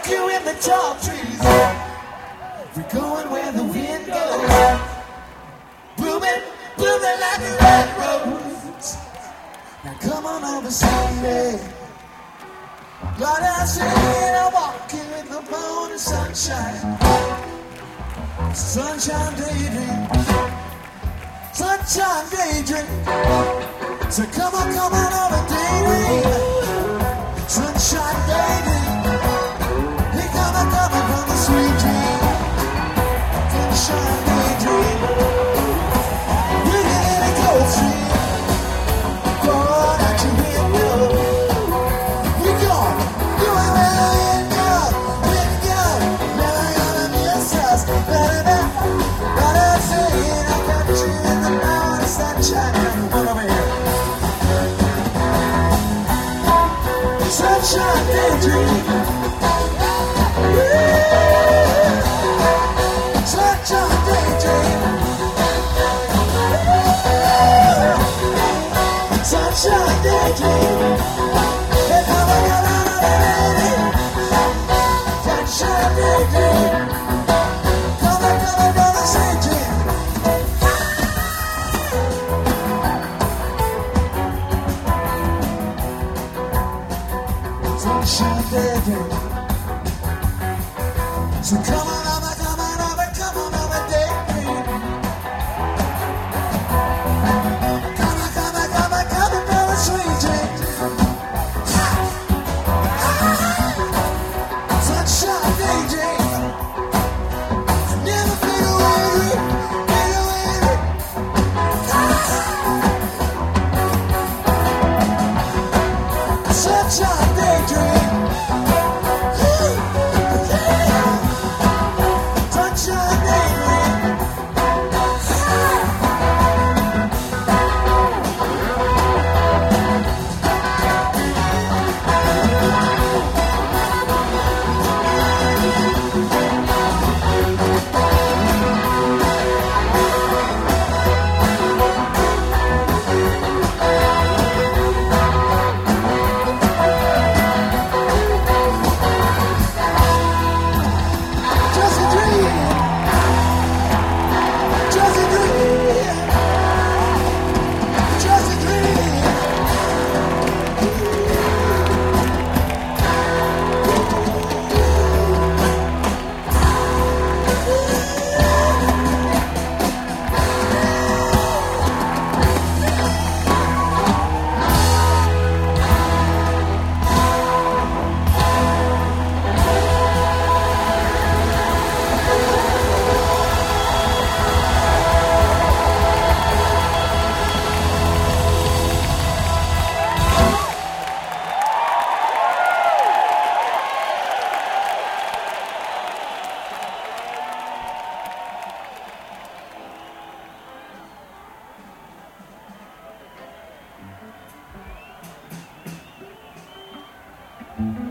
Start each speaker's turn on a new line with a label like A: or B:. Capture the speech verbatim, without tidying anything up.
A: you in the tall trees. We're going where the wind goes. Blooming, blooming like a red rose. Now come on over Sunday. Lord, I say I'm walking with the morning sunshine. Sunshine daydream. Sunshine daydream. So come on, come on over daydream. Sunshine daydream. Hey, come on, come on from the sweet dream. Sunshine daydream. Breathing in a cold stream. Going out your window. We gone. You ain't where the wind goes. Wind goes. Never gonna miss us. Da-da-da. What I'm saying, I got you in the morning sunshine. Come on over here. Sunshine daydream. Yeah. Sunshine daydream. Yeah. Sunshine daydream. Hey, come on, come on, baby. Sunshine daydream. Come on, come on, come on, say dream. Sunshine daydream. So come on over, come on over, come on over, daydream. Come on, come on, come on, come on, come on, sweet dream. Sunshine daydream. Never fade away, fade away. Sunshine daydream. Sunshine daydream. Just a dream. Just a dream. Just a dream.
B: Mm-hmm.